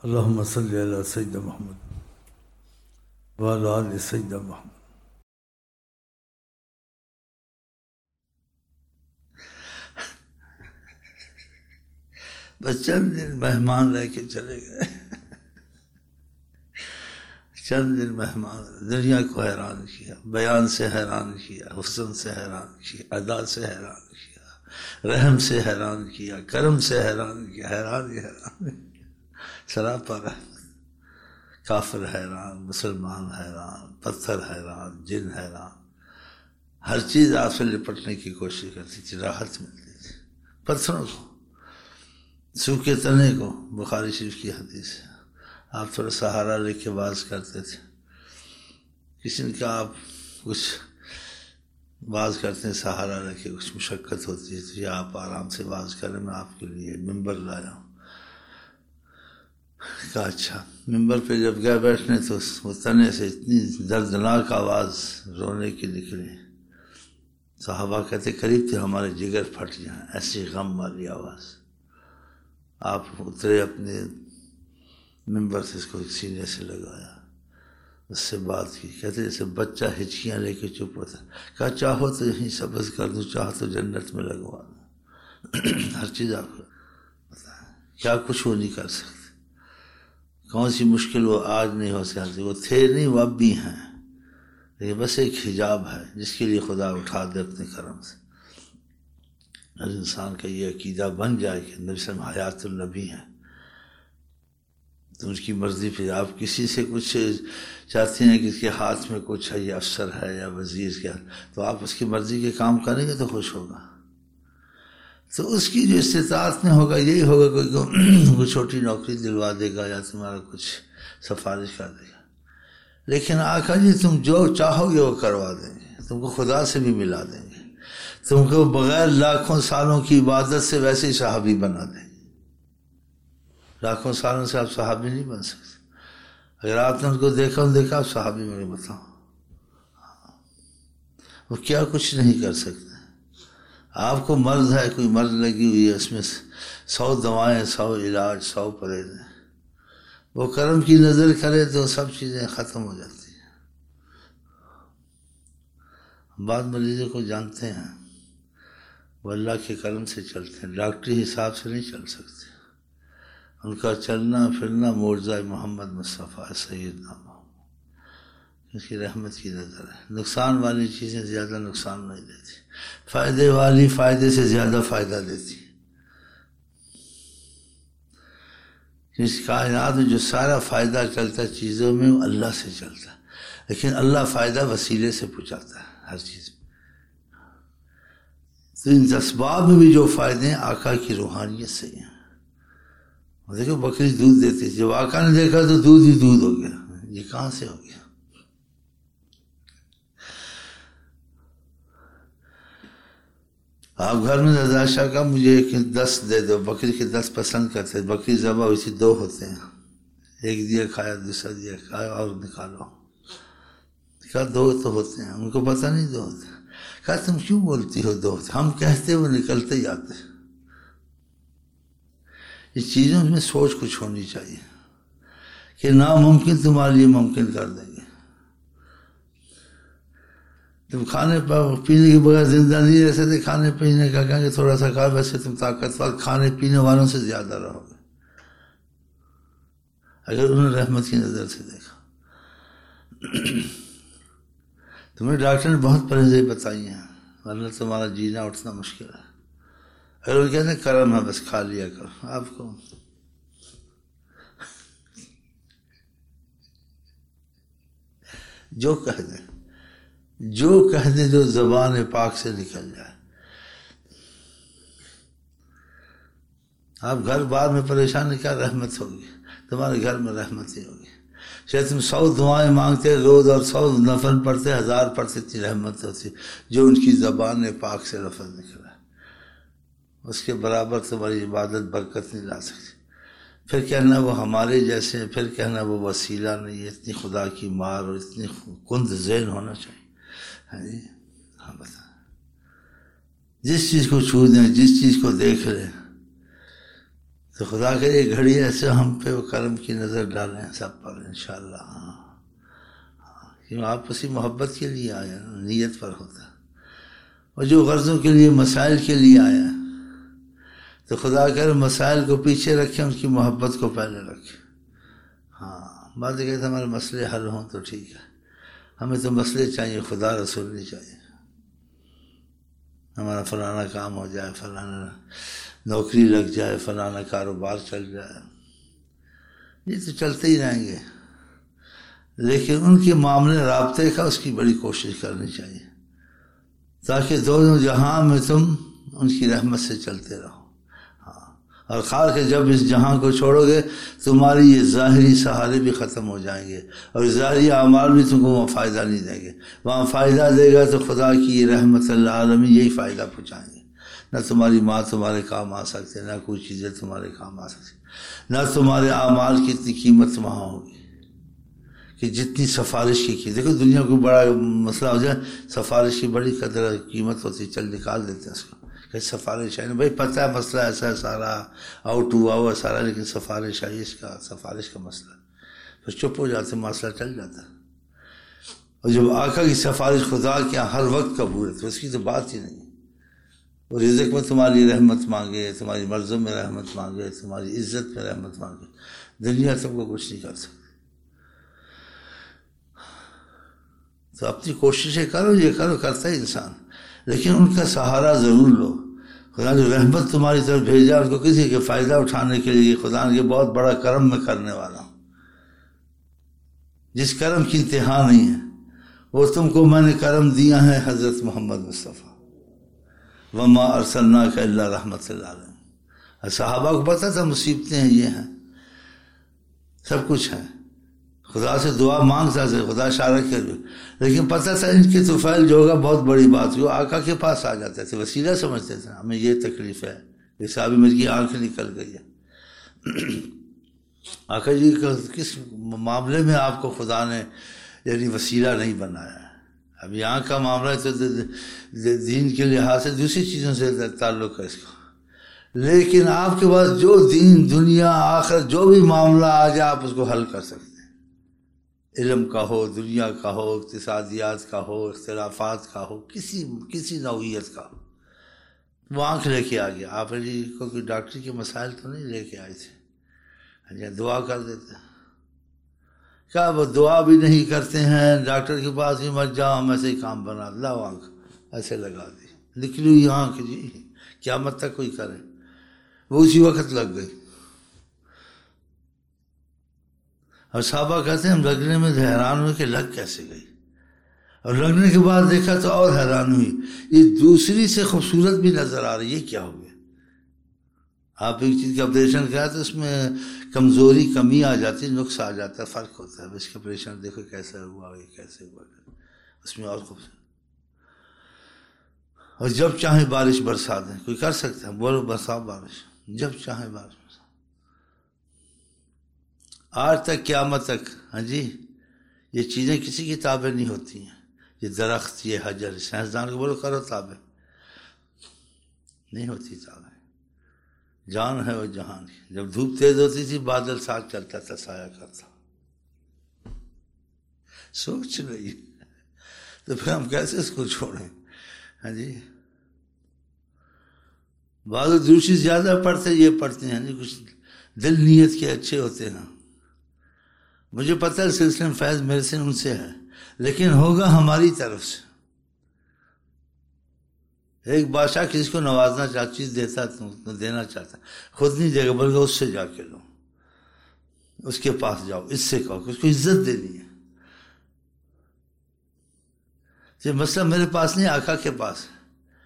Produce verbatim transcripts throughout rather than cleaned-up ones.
اللہم صلی علی سیدنا محمد وعلی آل سیدنا محمد۔ بس چند دن مہمان رہ کے چلے گئے، چند دن مہمان دنیا کو حیران کیا، بیان سے حیران کیا، حسن سے حیران کیا، ادا سے حیران کیا، رحم سے حیران کیا، کرم سے حیران کیا، حیران ہی حیران سراپا رحمت۔ کافر حیران، مسلمان حیران، پتھر حیران، جن حیران، ہر چیز آپ سے لپٹنے کی کوشش کرتی تھی، راحت ملتی تھی۔ پتھروں کو، سوکھے تنے کو، بخاری شریف کی حدیث ہے، آپ تھوڑا سہارا لے کے باز کرتے تھے۔ کسی نے کہا آپ کچھ باز کرتے ہیں سہارا لے کے، کچھ مشقت ہوتی ہے تو یہ آپ آرام سے باز کریں، میں آپ کے لیے ممبر لایا ہوں۔ کہا اچھا۔ ممبر پہ جب گئے بیٹھنے تو وہ تنے سے اتنی دردناک آواز رونے کی نکلی، صحابہ کہتے قریب تھے ہمارے جگر پھٹ جائیں، ایسی غم والی آواز۔ آپ اترے اپنے ممبر سے، اس کو سینے سے لگایا، اس سے بات کی، کہتے جیسے بچہ ہچکیاں لے کے چپ ہوتا ہے۔ کہا چاہو تو یہیں سبز کر دوں، چاہو تو جنت میں لگوا دوں، ہر چیز آپ کو پتا ہے، کیا کچھ وہ نہیں کر سکتے۔ کون سی مشکل وہ آج نہیں ہو سکتی، وہ تھے نہیں، وہ اب بھی ہیں، یہ بس ایک حجاب ہے جس کے لیے خدا اٹھا دے اپنے کرم سے۔ ہر انسان کا یہ عقیدہ بن جائے کہ نبی صلی اللہ علیہ وسلم حیات النبی ہیں، تو اس کی مرضی پہ آپ کسی سے کچھ چاہتے ہیں کہ اس کے ہاتھ میں کچھ ہے، یا افسر ہے یا وزیر کیا، تو آپ اس کی مرضی کے کام کریں گے تو خوش ہوگا۔ تو اس کی جو استطاعت میں ہوگا یہی ہوگا، کوئی کوئی چھوٹی نوکری دلوا دے گا یا تمہارا کچھ سفارش کر دے گا، لیکن آقا جی تم جو چاہو گے وہ کروا دیں گے، تم کو خدا سے بھی ملا دیں گے، تم کو بغیر لاکھوں سالوں کی عبادت سے ویسے ہی صحابی بنا دیں گے۔ لاکھوں سالوں سے آپ صحابی نہیں بن سکتے، اگر آپ نے ان کو دیکھا دیکھا آپ صحابی میں بتاؤ، وہ کیا کچھ نہیں کر سکتے۔ آپ کو مرض ہے، کوئی مرض لگی ہوئی ہے، اس میں سو دوائیں، سو علاج، سو پرہیز ہیں، وہ کرم کی نظر کرے تو سب چیزیں ختم ہو جاتی ہیں۔ بعض مریضوں کو جانتے ہیں وہ اللہ کے کرم سے چلتے ہیں، ڈاکٹری حساب سے نہیں چل سکتے، ان کا چلنا پھرنا معجزہ محمد مصطفیٰ سیدنا محمد، اس کی رحمت کی نظر ہے۔ نقصان والی چیزیں زیادہ نقصان نہیں دیتی، فائدے والی فائدے سے زیادہ فائدہ دیتی۔ اس کائنات میں جو سارا فائدہ چلتا ہے چیزوں میں وہ اللہ سے چلتا ہے، لیکن اللہ فائدہ وسیلے سے پہنچاتا ہے ہر چیز میں۔ تو ان اسباب میں بھی جو فائدے ہیں آقا کی روحانیت سے ہیں۔ دیکھو بکری دودھ دیتی تھی، جب آقا نے دیکھا تو دودھ ہی دودھ ہو گیا، یہ کہاں سے ہو گیا؟ آپ گھر میں رضا شاہ کا مجھے ایک دس دے دو، بکری کے دس پسند کرتے، بکری ذبح ہوئی تھی، دو ہوتے ہیں، ایک دیا کھایا، دوسرا دیا کھایا، اور نکالو۔ کہا دو تو ہوتے ہیں، ان کو پتہ نہیں دو ہوتے۔ کہا تم کیوں بولتی ہو دو ہوتے، ہم کہتے وہ نکلتے ہی آتے۔ اس چیزوں میں سوچ کچھ ہونی چاہیے کہ ناممکن تمہارے لیے ممکن کر دیں گے۔ تم کھانے پینے کے بغیر زندہ نہیں رہ سکتے، کھانے پینے کا کہیں گے تھوڑا سا کھا، ویسے تم طاقتور کھانے پینے والوں سے زیادہ رہو گے اگر انہوں نے رحمت کی نظر سے دیکھا۔ تمہیں ڈاکٹر نے بہت پرہیزیں بتائی ہیں ورنہ تمہارا جینا اٹھنا مشکل ہے، اگر وہ کہتے ہیں کرم ہے بس کھا لیا کرو، آپ کو جو کہہ دیں، جو کہہ دیں، جو زبان پاک سے نکل جائے۔ آپ گھر بار میں پریشان کیا رحمت ہوگی، تمہارے گھر میں رحمت ہی ہوگی۔ شاید تم سو دعائیں مانگتے روز اور سو نفل پڑھتے، ہزار پڑھتے، اتنی رحمت ہوتی جو ان کی زبان پاک سے لفظ نکلا، اس کے برابر تمہاری عبادت برکت نہیں لا سکتی۔ پھر کہنا وہ ہمارے جیسے ہیں، پھر کہنا وہ وسیلہ نہیں ہے، اتنی خدا کی مار اور اتنی کند ذہن ہونا چاہیے۔ ہاں جی، ہاں بتا، جس چیز کو چھو دیں، جس چیز کو دیکھ لیں، تو خدا کے یہ گھڑی ایسے ہم پہ وہ کرم کی نظر ڈالیں سب پر انشاءاللہ. ہاں کیوں آپ اسی محبت کے لیے آیا نا، نیت پر ہوتا ہے. اور جو غرضوں کے لیے مسائل کے لیے آیا تو خدا کرے مسائل کو پیچھے رکھیں، ان کی محبت کو پہلے رکھیں. ہاں بات یہ کہتے ہمارے مسئلے حل ہوں تو ٹھیک ہے، ہمیں تو مسئلے چاہیے، خدا رسول نہیں چاہیے. ہمارا فلانا کام ہو جائے، فلانا نوکری لگ جائے، فلانا کاروبار چل جائے، یہ تو چلتے ہی رہیں گے. لیکن ان کے معاملے رابطے کا اس کی بڑی کوشش کرنی چاہیے تاکہ دونوں جہاں میں تم ان کی رحمت سے چلتے رہو. ہاں اور خاص کہ جب اس جہاں کو چھوڑو گے تمہاری یہ ظاہری سہارے بھی ختم ہو جائیں گے اور ظاہری اعمال بھی تم کو وہاں فائدہ نہیں دیں گے. وہاں فائدہ دے گا تو خدا کی یہ رحمت اللہ عالمین یہی فائدہ پہنچائیں گے. نہ تمہاری ماں تمہارے کام آ سکتے، نہ کوئی چیزیں تمہارے کام آ سکتی، نہ تمہارے اعمال کی اتنی قیمت وہاں ہوگی کہ جتنی سفارش کی کی. دیکھو دنیا کو بڑا مسئلہ ہو جائے، سفارش کی بڑی قدر قیمت ہوتی، چل نکال دیتے ہیں اس کو کہ سفارش ہے نا بھائی، پتہ ہے مسئلہ ایسا ہے، سارا آؤٹ ہوا ہوا سارا، لیکن سفارش آئی اس کا، سفارش کا مسئلہ، پھر چپ ہو جاتے، مسئلہ چل جاتا. اور جب آقا کی سفارش خدا کے یہاں ہر وقت قبول ہے تو اس کی تو بات ہی نہیں. اور رزق میں تمہاری رحمت مانگے، تمہاری مرضوں میں رحمت مانگے، تمہاری عزت میں رحمت مانگے، دنیا تم کو کچھ نہیں کر سکتی. تو اپنی کوششیں کرو، یہ کرو، کرتا ہے انسان، لیکن ان کا سہارا ضرور لو. خدا جو رحمت تمہاری طرف بھیجا اس کو کسی کے فائدہ اٹھانے کے لیے خدا نے بہت بڑا کرم میں کرنے والا ہوں. جس کرم کی انتہا نہیں ہے وہ تم کو میں نے کرم دیا ہے حضرت محمد مصطفیٰ، وما ارسلناک الا رحمت للعالمین. صحابہ کو پتہ تھا مصیبتیں ہیں، یہ ہیں، سب کچھ ہے. خدا سے دعا مانگتا تھا، خدا اشارہ کر دے، لیکن پتہ تھا ان کے طفیل جو ہوگا بہت بڑی بات ہوئی. آقا کے پاس آ جاتے تھے، وسیلہ سمجھتے تھے، ہمیں یہ تکلیف ہے، اس ابھی میری کی آنکھ نکل گئی ہے. آقا جی کس معاملے میں آپ کو خدا نے یعنی وسیلہ نہیں بنایا ہے؟ ابھی آنکھ کا معاملہ ہے تو دین کے لحاظ سے دوسری چیزوں سے تعلق ہے اس کا، لیکن آپ کے پاس جو دین دنیا آخرت جو بھی معاملہ آ جائے آپ اس کو حل کر سکتے ہیں. علم کا ہو، دنیا کا ہو، اقتصادیات کا ہو، اختلافات کا ہو، کسی کسی نوعیت کا ہو. وہ آنکھ لے کے آ گیا. آپ جی کو کوئی ڈاکٹری کے مسائل تو نہیں لے کے آئے تھے، دعا کر دیتے. کیا وہ دعا بھی نہیں کرتے ہیں، ڈاکٹر کے پاس بھی مت جاؤ، ہم ایسے ہی کام بنا لاؤ، آنکھ ایسے لگا دی، نکلی ہوئی آنکھ جی قیامت تک کوئی کرے. وہ اسی وقت لگ گئی. اور صحابہ کہتے ہیں ہم لگنے میں حیران ہوئے کہ لگ کیسے گئی، اور لگنے کے بعد دیکھا تو اور حیران ہوئی، یہ دوسری سے خوبصورت بھی نظر آ رہی ہے، کیا ہو گیا؟ آپ ایک چیز کا آپریشن کیا تو اس میں کمزوری کمی آ جاتی، نقص آ جاتا ہے، فرق ہوتا ہے. اس کا آپریشن دیکھو کیسا ہوا، یہ کیسے ہوا، اس میں اور خوبصورت. اور جب چاہیں بارش برسا دیں، کوئی کر سکتا ہے، بولو برسا بارش، جب چاہیں بارش برسا. آج تک قیامت تک، ہاں جی یہ چیزیں کسی کی تابع نہیں ہوتی ہیں. یہ درخت، یہ حجر، سائنسدان کو بولو کرو تابع، نہیں ہوتی تابع. جان ہے وہ جہان کی. جب دھوپ تیز ہوتی تھی بادل ساتھ چلتا تھا، سایہ کرتا. سوچ رہی تو پھر ہم کیسے اس کو چھوڑیں؟ ہاں جی بعض دوسری زیادہ پڑھتے یہ پڑھتے ہیں جی، کچھ دل نیت کے اچھے ہوتے ہیں. مجھے پتہ ہے سلسلہ فیض میرے سے ان سے ہے، لیکن ہوگا ہماری طرف سے. ایک بادشاہ کسی کو نوازنا چاہتا، چیز دیتا تو دینا چاہتا، خود نہیں دے گا بلکہ اس سے جا کے لو، اس کے پاس جاؤ، اس سے کہو، اس کو عزت دینی ہے. یہ مسئلہ میرے پاس نہیں، آقا کے پاس ہے.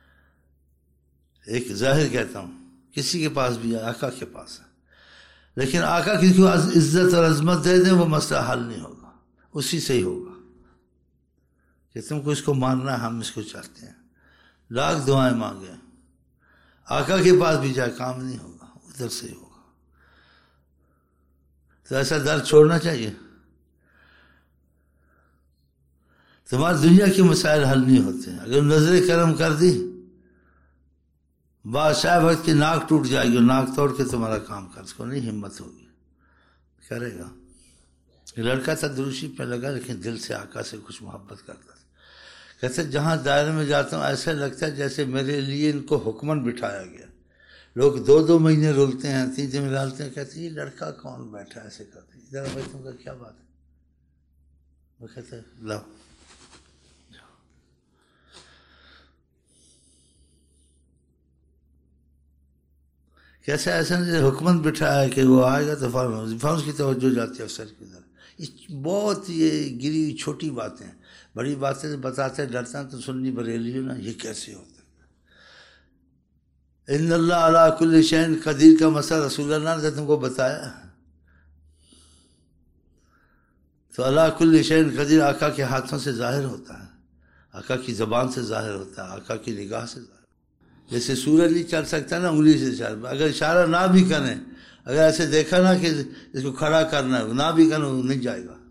ایک ظاہر کہتا ہوں، کسی کے پاس بھی ہے، آقا کے پاس ہے. لیکن آقا کسی کو عزت اور عظمت دے دیں وہ مسئلہ حل نہیں ہوگا، اسی سے ہی ہوگا کہ تم کو اس کو ماننا ہے، ہم اس کو چاہتے ہیں. لاکھ دعائیں مانگے، آقا کے پاس بھی جائے کام نہیں ہوگا، ادھر سے ہی ہوگا. تو ایسا درد چھوڑنا چاہیے. تمہاری دنیا کے مسائل حل نہیں ہوتے ہیں. اگر نظر کرم کر دی بادشاہ وقت کی ناک ٹوٹ جائے گی، ناک توڑ کے تمہارا کام کر، اس کو نہیں ہمت ہوگی، کرے گا۔ لڑکا تھا دروشی پہ لگا لیکن دل سے آقا سے کچھ محبت کرتا تھا۔ کہتے جہاں دائرے میں جاتا ہوں ایسا لگتا ہے جیسے میرے لیے ان کو حکمن بٹھایا گیا۔ لوگ دو دو مہینے رولتے ہیں، تین دن ڈالتے ہیں، کہتے ہیں یہ لڑکا کون بیٹھا ایسے کرتے ہیں، ادھر بھائی تم کا کیا بات ہے؟ وہ کہتے ہیں لاؤ کیسے ایسا حکمت بٹھایا ہے کہ وہ آئے گا تو فوراً فوراً کی توجہ جاتی ہے افسر کی طرف۔ بہت یہ گری ہوئی چھوٹی باتیں، بڑی باتیں بتاتے ڈرتا تو سننی بریلی ہو نا، یہ کیسے ہوتا ہے؟ ان اللہ علی کل شیء قدیر کا مسئلہ رسول اللہ نے تم کو بتایا، تو علی کل شیء قدیر آقا کے ہاتھوں سے ظاہر ہوتا ہے، آقا کی زبان سے ظاہر ہوتا ہے، آقا کی نگاہ سے ظاہر۔ جیسے سورج نہیں چل سکتا نا انگلی سے اشارہ، اگر اشارہ نہ بھی کریں، اگر ایسے دیکھا نا کہ اس کو کھڑا کرنا ہے، نہ بھی کرنا وہ نہیں جائے گا۔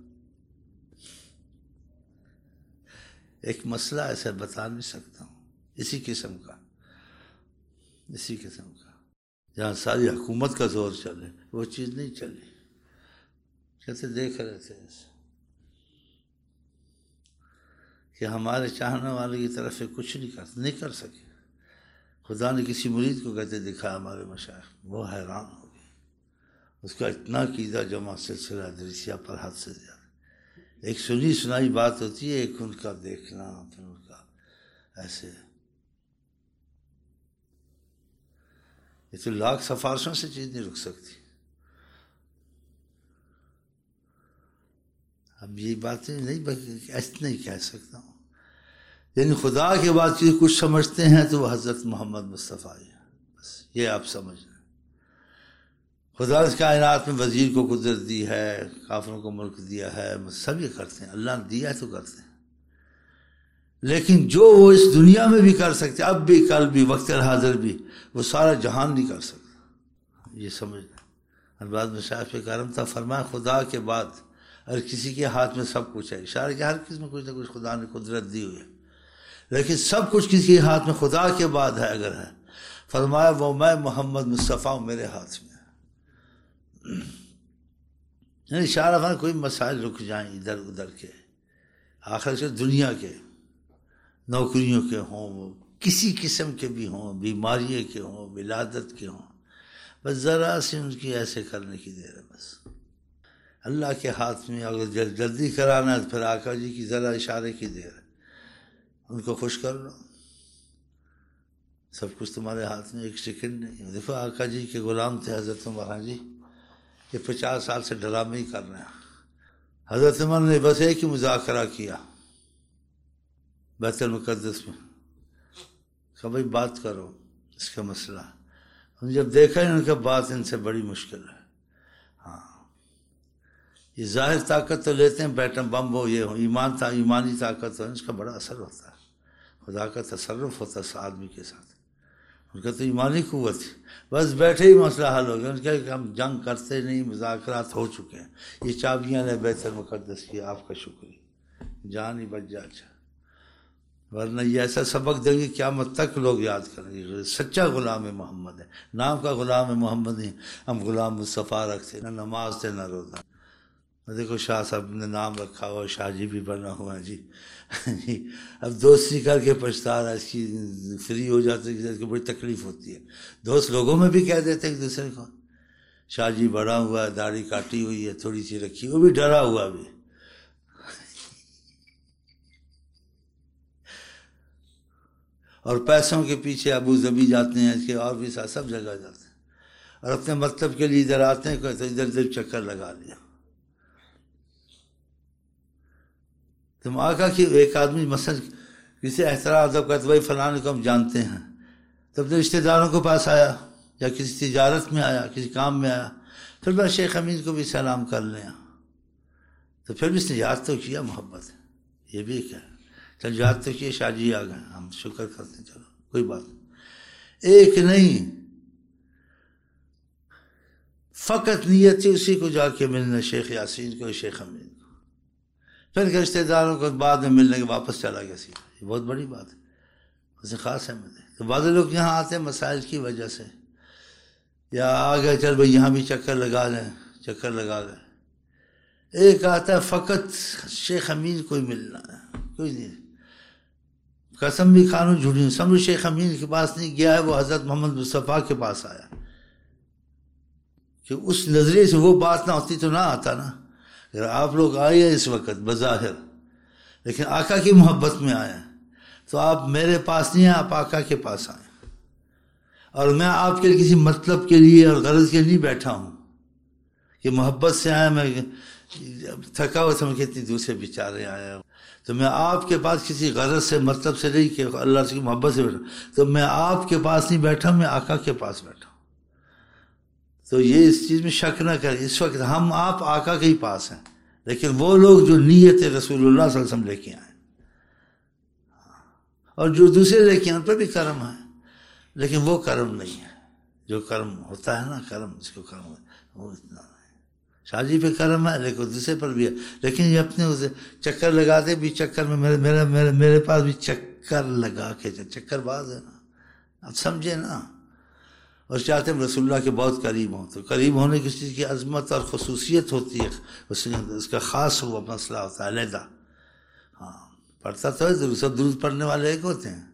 ایک مسئلہ ایسا بتا نہیں سکتا ہوں، اسی قسم کا اسی قسم کا جہاں ساری حکومت کا زور چلے وہ چیز نہیں چلی۔ کیسے دیکھ رہے تھے ایسے کہ ہمارے چاہنے والے کی طرف سے کچھ نہیں کر نہیں کر سکے۔ خدا نے کسی مرید کو کہتے دکھایا ہمارے مشائخ، وہ حیران ہو گئے، اس کا اتنا عقیدہ جمع سلسلہ ادریسیہ پر حد سے زیادہ۔ ایک سنی سنائی بات ہوتی ہے، ایک ان کا دیکھنا، پھر ان کا ایسے۔ یہ تو لاکھ سفارشوں سے چیز نہیں رک سکتی۔ اب یہ باتیں نہیں ایسے نہیں کہہ سکتا ہوں، یعنی خدا کے بعد چیز کچھ سمجھتے ہیں تو وہ حضرت محمد مصطفیٰ ہے، بس یہ آپ سمجھ لیں۔ خدا اس کائنات میں وزیر کو قدرت دی ہے، کافروں کو ملک دیا ہے، سب یہ کرتے ہیں، اللہ نے دیا ہے تو کرتے ہیں، لیکن جو وہ اس دنیا میں بھی کر سکتے، اب بھی، کل بھی، وقت حاضر بھی، وہ سارا جہان نہیں کر سکتا، یہ سمجھ لیں۔ الباز مشائخ پہ کرم تھا، فرمایا خدا کے بعد اگر کسی کے ہاتھ میں سب کچھ ہے، اشارہ کہ ہر کس میں کچھ نہ کچھ خدا نے قدرت دی ہوئی ہے، لیکن سب کچھ کسی کے ہاتھ میں خدا کے بعد ہے اگر ہے، فرمایا وہ میں محمد مصطفیٰ ہوں، میرے ہاتھ میں ہے۔ یعنی اشارہ فرمایا کوئی مسائل رک جائیں ادھر ادھر کے، آخر سے دنیا کے، نوکریوں کے ہوں، وہ کسی قسم کے بھی ہوں، بیماری کے ہوں، ولادت کے ہوں، بس ذرا سی ان کی ایسے کرنے کی دیر ہے، بس اللہ کے ہاتھ میں۔ اگر جلدی کرانا ہے تو پھر آقا جی کی ذرا اشارے کی دیر ہے، ان کو خوش کر لو، سب کچھ تمہارے ہاتھ میں، ایک سیکنڈ نہیں۔ دیکھو آقا جی کے غلام تھے حضرت عمر جی، یہ پچاس سال سے ڈرامے ہی کر رہے ہیں۔ حضرت عمر نے بس ایک ہی مذاکرہ کیا بیت المقدس میں، کہ بھائی بات کرو اس کا مسئلہ۔ ہم جب دیکھا ان کا بات ان سے بڑی مشکل ہے، ہاں یہ ظاہر طاقت تو لیتے ہیں، بیٹم بم ہو، یہ ہو، ایمان تھا، ایمانی طاقت ہو، اس کا بڑا اثر ہوتا ہے، خدا کا تصرف ہوتا ہے اس آدمی کے ساتھ، ان کا تو ایمانی قوت ہے، بس بیٹھے ہی مسئلہ حل ہو گیا۔ ان کہ ہم جنگ کرتے نہیں، مذاکرات ہو چکے ہیں، یہ چابیاں نے بیت المقدس کی، آپ کا شکریہ، جان ہی بچ جا، اچھا، ورنہ یہ ایسا سبق دیں گے قیامت تک لوگ یاد کریں گے، سچا غلام محمد ہے، نام کا غلام محمد نہیں، ہم غلام مصطفیٰ رکھتے، نہ نماز تھے نہ روزہ۔ دیکھو شاہ صاحب نے نام رکھا ہوا، شاہ جی بھی بنا ہوا ہے جی، اب دوستی کر کے پچھتا رہا، اس کی فری ہو جاتے ہیں، اس کو بڑی تکلیف ہوتی ہے۔ دوست لوگوں میں بھی کہہ دیتے ایک دوسرے کو، شاہ جی بڑا ہوا ہے، داڑھی کاٹی ہوئی ہے، تھوڑی سی رکھی، وہ بھی ڈرا ہوا بھی، اور پیسوں کے پیچھے ابو ظبی جاتے ہیں، اس کے اور بھی ساتھ سب جگہ جاتے ہیں، اور اپنے مطلب کے لیے ادھر آتے ہیں، کوئی تو ادھر ادھر چکر لگا لیا۔ تم آقا کی ایک آدمی مثلا کسی احترام ادب کرتے بھائی فلاں کو ہم جانتے ہیں، تو اپنے رشتہ داروں کے پاس آیا، یا کسی تجارت میں آیا، کسی کام میں آیا، پھر بس شیخ امین کو بھی سلام کر لیں، تو پھر بھی اس نے یاد تو کیا محبت، یہ بھی کیا چل یاد تو کیا، شاہ جی آ گئے، ہم شکر کرتے ہیں، چلو کوئی بات ایک نہیں، فقط نیت تھی اسی کو جا کے ملنا، شیخ یاسین کو، شیخ امین کو، پھر رشتہ داروں کو بعد میں ملنے کے واپس چلا گیا سیدھا، یہ بہت بڑی بات ہے، اسے خاص اہمیت ہے۔ تو بعض لوگ یہاں آتے ہیں مسائل کی وجہ سے، یا آ گئے چل بھائی یہاں بھی چکر لگا لیں، چکر لگا لیں. ایک آتا ہے فقط شیخ امین کوئی ملنا ہے، کوئی نہیں، قسم بھی کھانو جھوٹی سمجھو شیخ امین کے پاس نہیں گیا ہے، وہ حضرت محمد مصطفیٰ کے پاس آیا کہ اس نظریے سے وہ بات نہ ہوتی تو نہ آتا نا. اگر آپ لوگ آئے ہیں اس وقت بظاہر لیکن آقا کی محبت میں آئے ہیں تو آپ میرے پاس نہیں ہیں، آپ آقا کے پاس آئے. اور میں آپ کے کسی مطلب کے لیے اور غرض کے لیے نہیں بیٹھا ہوں کہ محبت سے آیا، میں تھکا ہوا تھا، میں کتنی دور سے بیچارے آیا، تو میں آپ کے پاس کسی غرض سے مطلب سے نہیں کہ اللہ کی محبت سے بیٹھا، تو میں آپ کے پاس نہیں بیٹھا، میں آقا کے پاس بیٹھا ہوں. تو یہ اس چیز میں شک نہ کریں، اس وقت ہم آپ آقا کے ہی پاس ہیں، لیکن وہ لوگ جو نیت رسول اللہ صلی اللہ علیہ وسلم لے کے آئے اور جو دوسرے لے کے آئے ان پر بھی کرم ہے، لیکن وہ کرم نہیں ہے جو کرم ہوتا ہے نا، کرم اس کو کرم ہے وہ اتنا ہے. شاہ جی پہ کرم ہے لیکن دوسرے پر بھی ہے، لیکن یہ اپنے اسے چکر لگاتے بھی، چکر میں میرے میرے میرے میرے پاس بھی چکر لگا کے چکر باز ہے نا، اب سمجھے نا. اور چاہتے ہیں رسول اللہ کے بہت قریب ہوں، تو قریب ہونے کی چیز کی عظمت اور خصوصیت ہوتی ہے، اس اس کا خاص ہوا مسئلہ ہوتا ہے علیحدہ. ہاں پڑھتا تو ہے ضرور، سب درود پڑھنے والے ایک ہوتے ہیں،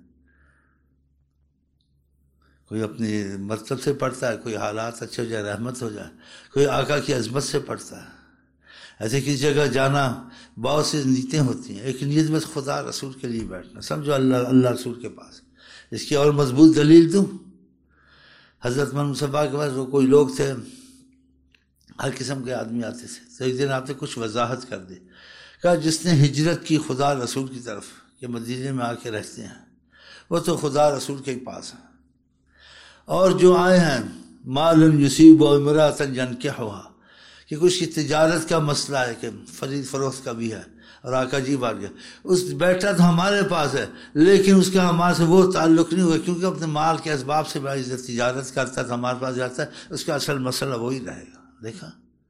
کوئی اپنی مطلب سے پڑھتا ہے، کوئی حالات اچھے ہو جائے رحمت ہو جائے، کوئی آقا کی عظمت سے پڑھتا ہے. ایسے کسی جگہ جانا بہت سی نیتیں ہوتی ہیں، ایک نیت بس خدا رسول کے لیے بیٹھنا، سمجھو اللہ اللہ رسول کے پاس. اس کی اور مضبوط دلیل دوں، حضرت محمد مصطفیٰ کے پاس وہ کوئی لوگ تھے، ہر قسم کے آدمی آتے تھے، تو ایک دن آپ نے کچھ وضاحت کر دی، کہا جس نے ہجرت کی خدا رسول کی طرف کہ مدینے میں آ کے رہتے ہیں وہ تو خدا رسول کے پاس ہیں، اور جو آئے ہیں مالن یصیب و امراۃ ینکحها کہ کچھ کی تجارت کا مسئلہ ہے کہ خرید فروخت کا بھی ہے، اور آقا جی بات گیا اس بیٹا تو ہمارے پاس ہے لیکن اس کا ہمارے سے وہ تعلق نہیں ہوا، کیونکہ اپنے مال کے اسباب سے بھائی تجارت کرتا ہے، ہمارے پاس جاتا ہے، اس کا اصل مسئلہ وہی رہے گا. دیکھا،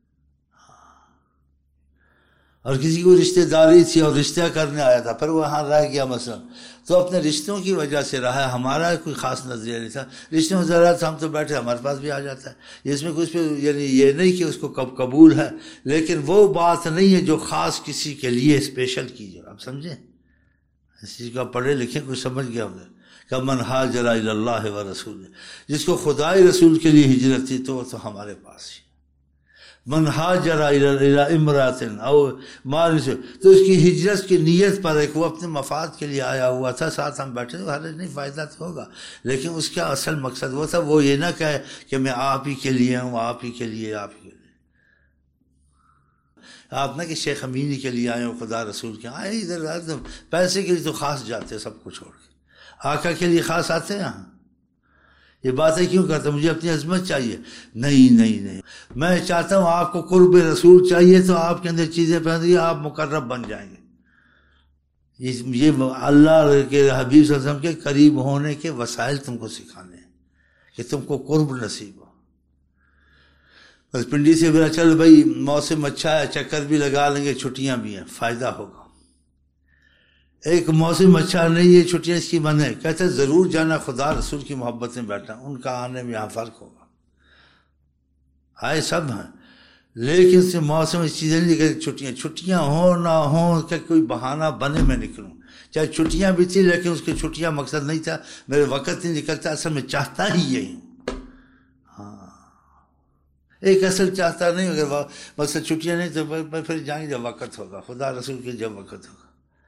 اور کسی کو رشتہ داری تھی اور رشتہ کرنے آیا تھا، پھر وہاں رہ گیا مثلا، تو اپنے رشتوں کی وجہ سے رہا ہے، ہمارا کوئی خاص نظریہ نہیں تھا، رشتوں میں ذرا ہم تو بیٹھے ہمارے پاس بھی آ جاتا ہے. اس میں کچھ پہ یعنی یہ نہیں کہ اس کو کب قبول ہے، لیکن وہ بات نہیں ہے جو خاص کسی کے لیے اسپیشل کی جائے. آپ سمجھیں، اس چیز کا پڑھے لکھے کچھ سمجھ گیا ہوگا کہ من ہاجر الی اللہ و رسول، جس کو خدائے رسول کے لیے ہجرت تھی تو وہ تو ہمارے پاس ہی. من ہاجر الی امراۃ او مال سے، تو اس کی ہجرت کی نیت پر ایک وہ اپنے مفاد کے لیے آیا ہوا تھا، ساتھ ہم بیٹھے تو حرج نہیں، فائدہ تو ہوگا، لیکن اس کا اصل مقصد وہ تھا، وہ یہ نہ کہے کہ میں آپ ہی کے لیے ہوں، آپ ہی کے لیے، آپ ہی کے لیے. آپ نہ کہ شیخ امینی کے لیے آئے ہو، خدا رسول کے آئے ادھر، پیسے کے لیے تو خاص جاتے ہیں سب کو چھوڑ کے، آقا کے لیے خاص آتے ہیں. یہاں یہ باتیں کیوں کرتا، مجھے اپنی عظمت چاہیے؟ نہیں نہیں نہیں، میں چاہتا ہوں آپ کو قرب رسول چاہیے تو آپ کے اندر چیزیں پہن دیے، آپ مقرب بن جائیں گے. یہ اللہ کے حبیب صلی اللہ علیہ وسلم کے قریب ہونے کے وسائل تم کو سکھانے ہیں کہ تم کو قرب نصیب ہو. بس پنڈی سے میرا چل بھائی موسم اچھا ہے، چکر بھی لگا لیں گے، چھٹیاں بھی ہیں، فائدہ ہوگا. ایک موسم اچھا نہیں ہے، چھٹیاں اس کی من ہے، کہتے ہیں ضرور جانا، خدا رسول کی محبت میں بیٹھا، ان کا آنے میں یہاں فرق ہوگا. آئے سب ہیں لیکن اس موسم اس چیزیں نہیں کہ چھٹیاں چھٹیاں ہوں نہ ہوں کہ کوئی بہانہ بنے میں نکلوں، چاہے چھٹیاں بھی تھی لیکن اس کی چھٹیاں مقصد نہیں تھا، میرے وقت نہیں نکلتا، اصل میں چاہتا ہی یہی ہوں. ہاں ایک اصل چاہتا نہیں، اگر مثلا چھٹیاں نہیں تو پھر جائیں گے جب وقت ہوگا، خدا رسول کے جب وقت ہوگا.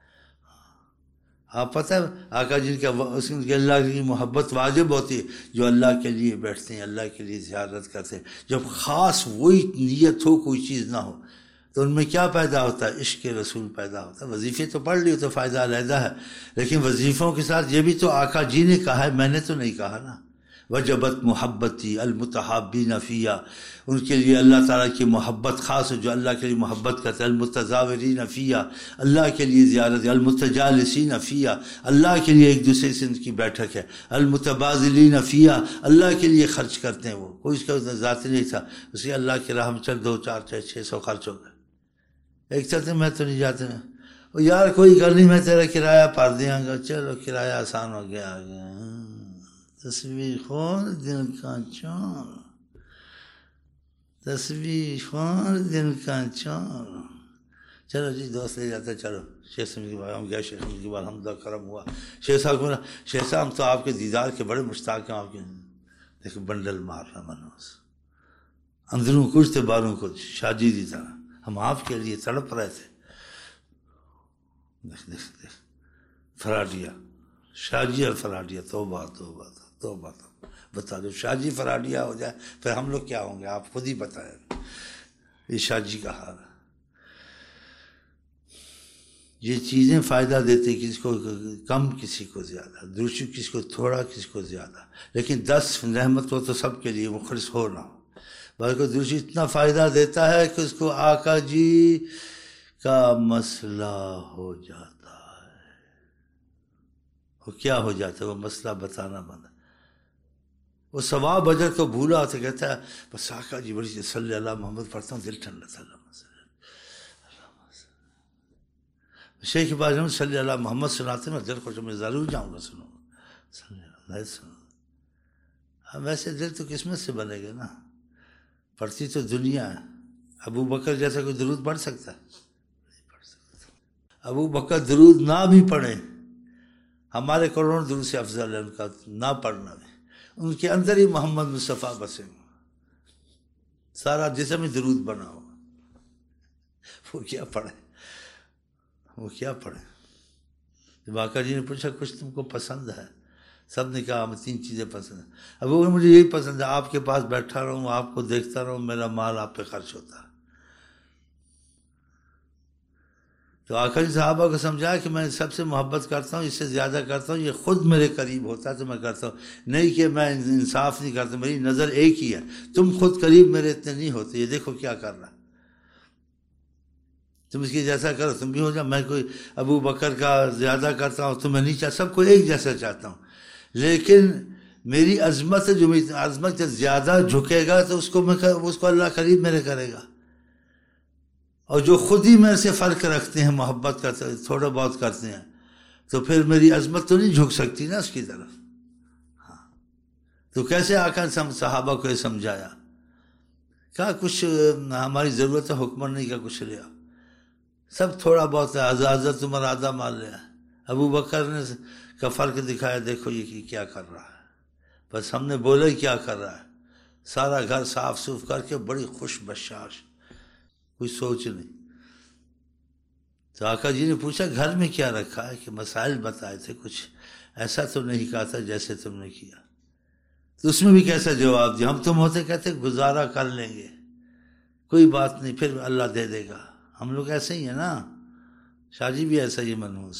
آپ پتہ ہے آقا جن کا اس کے اللہ کی محبت واجب ہوتی ہے جو اللہ کے لیے بیٹھتے ہیں، اللہ کے لیے زیارت کرتے ہیں. جب خاص وہی نیت ہو، کوئی چیز نہ ہو، تو ان میں کیا پیدا ہوتا ہے؟ عشق رسول پیدا ہوتا ہے. وظیفے تو پڑھ لیے تو فائدہ علیحدہ ہے، لیکن وظیفوں کے ساتھ یہ بھی تو آقا جی نے کہا ہے، میں نے تو نہیں کہا نا. وجبت محبتی المتحابین فیہا، ان کے لیے اللہ تعالیٰ کی محبت خاص ہے جو اللہ کے لیے محبت کرتے ہیں. المتزاورین فیہا، اللہ کے لیے زیارت ہے. المتجالسین فیہا، اللہ کے لیے ایک دوسرے سے ان کی بیٹھک ہے. المتبازلین فیہا، اللہ کے لیے خرچ کرتے ہیں. وہ کوئی اس کا ذاتی نہیں تھا، اس کے اللہ کی راہ میں چل دو چار چھ چھ سو خرچ ہو گئے. ایک چلتے میں تو نہیں جاتے ہیں، یار کوئی گل نہیں، میں تیرا کرایہ پار دیاں گا، چلو کرایہ آسان ہو گیا. تصویر خور دل کا چور، تصویر خور دل کا چور. چلو جی دوست لے جاتا ہے. چلو شیخ صاحب کے بعد ہم گئے. شیخ صاحب کے بعد ہم دا کرم ہوا. شیخ صاحب کو شیخ صاحب ہم تو آپ کے دیدار کے بڑے مشتاق ہیں. آپ کے دیکھو بنڈل مار رہا منوس، اندروں کچھ تھے باروں کچھ. شاہ جی دی طرح ہم آپ کے لیے تڑپ رہے تھے. دیکھ دیکھ دیکھ فراڈیا، شاہ جی اور فراڈیا. توبہ توبہ توبہ توبہ. بتا دو شاہ جی فراڈیا ہو جائے پھر ہم لوگ کیا ہوں گے؟ آپ خود ہی بتائیں. یہ شاہ جی کا حال ہے. یہ چیزیں فائدہ دیتے، کسی کو کم کسی کو زیادہ، دوسری کسی کو تھوڑا کسی کو زیادہ، لیکن دس رحمت ہو تو سب کے لیے مخلص ہو نہ ہو. بلکہ دوسری اتنا فائدہ دیتا ہے کہ اس کو آقا جی کا مسئلہ ہو جاتا ہے. وہ کیا ہو جاتا ہے؟ وہ مسئلہ بتانا بند. وہ ثواب اجر کو بھولا ہوتا کہتا ہے بس آقا جی بڑی صلی اللہ محمد پڑھتا ہوں دل ٹھنڈا تھا. شیخ ابراہیم صلی اللہ محمد سناتے ہیں دل خوش، میں ضرور جاؤں گا سنوں گا. صلی اللہ سنوں. اب ویسے دل تو قسمت سے بنے گا نا. پڑھتی تو دنیا ہے. ابو بکر جیسا کوئی درود پڑھ سکتا ہے؟ نہیں پڑھ سکتا. ابو بکر درود نہ بھی پڑھیں، ہمارے کروڑوں درود سے افضل ہے ان کا نہ پڑھنا بھی. ان کے اندر ہی محمد مصطفیٰ بسے ہو، سارا جسم ہی درود بنا ہو. وہ کیا پڑھے؟ وہ کیا پڑھے؟ جب آقا جی نے پوچھا کچھ تم کو پسند ہے؟ سب نے کہا ہمیں تین چیزیں پسند ہیں. اب وہ مجھے یہی پسند ہے آپ کے پاس بیٹھا رہوں، آپ کو دیکھتا رہوں، میرا مال آپ پہ خرچ ہوتا ہے. تو آقا جی صحابہ کو سمجھایا کہ میں سب سے محبت کرتا ہوں، اس سے زیادہ کرتا ہوں، یہ خود میرے قریب ہوتا ہے تو میں کرتا ہوں. نہیں کہ میں انصاف نہیں کرتا، میری نظر ایک ہی ہے. تم خود قریب میرے اتنے نہیں ہوتے. یہ دیکھو کیا کر رہا، تم اس کی جیسا کرو تم بھی ہو جاؤ. میں کوئی ابو بکر کا زیادہ کرتا ہوں تو میں نہیں چاہتا، سب کو ایک جیسا چاہتا ہوں. لیکن میری عظمت جو میری عظمت سے زیادہ جھکے گا تو اس کو میں اس کو اللہ قریب میرے کرے گا. اور جو خود ہی میرے سے فرق رکھتے ہیں، محبت کرتے ہیں، تھوڑا بہت کرتے ہیں، تو پھر میری عظمت تو نہیں جھک سکتی نا اس کی طرف. ہاں تو کیسے آقا صحابہ کو یہ سمجھایا؟ کہا کچھ ہماری ضرورت ہے حکمرانی کا کچھ لیا، سب تھوڑا بہت ہے. حضرت عمر آدھا مان لیا. ابو بکر نے کا فرق دکھایا، دیکھو یہ کیا کر رہا ہے. بس ہم نے بولا ہی کیا کر رہا ہے. سارا گھر صاف صوف کر کے بڑی خوش بشاش، کوئی سوچ نہیں. تو آقا جی نے پوچھا گھر میں کیا رکھا ہے؟ کہ مسائل بتائے تھے، کچھ ایسا تو نہیں کہا تھا جیسے تم نے کیا. تو اس میں بھی کیسا جواب دیا؟ ہم تم ہوتے کہتے گزارا کر لیں گے، کوئی بات نہیں، پھر اللہ دے دے گا. ہم لوگ ایسے ہی ہیں نا. شاہ جی بھی ایسا ہی منحوس.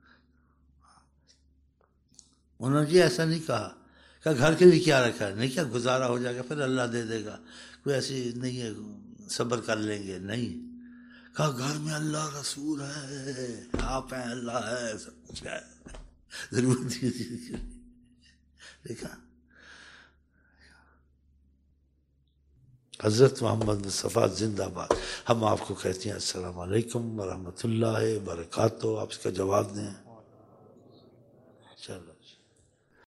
انہوں نے جی ایسا نہیں کہا. کہا گھر کے لیے کیا رکھا ہے؟ نہیں کیا گزارا ہو جائے گا پھر اللہ دے دے گا، کوئی ایسی نہیں ہے صبر کر لیں گے. نہیں. کہا گھر میں اللہ رسول ہے، آپ ہیں، اللہ ہے، سب کچھ ہے، ضرورت دیکھا. حضرت محمد مصطفیٰ زندہ باد. ہم آپ کو کہتے ہیں السلام علیکم ورحمۃ اللہ وبرکاتہ. آپ اس کا جواب دیں. چلو.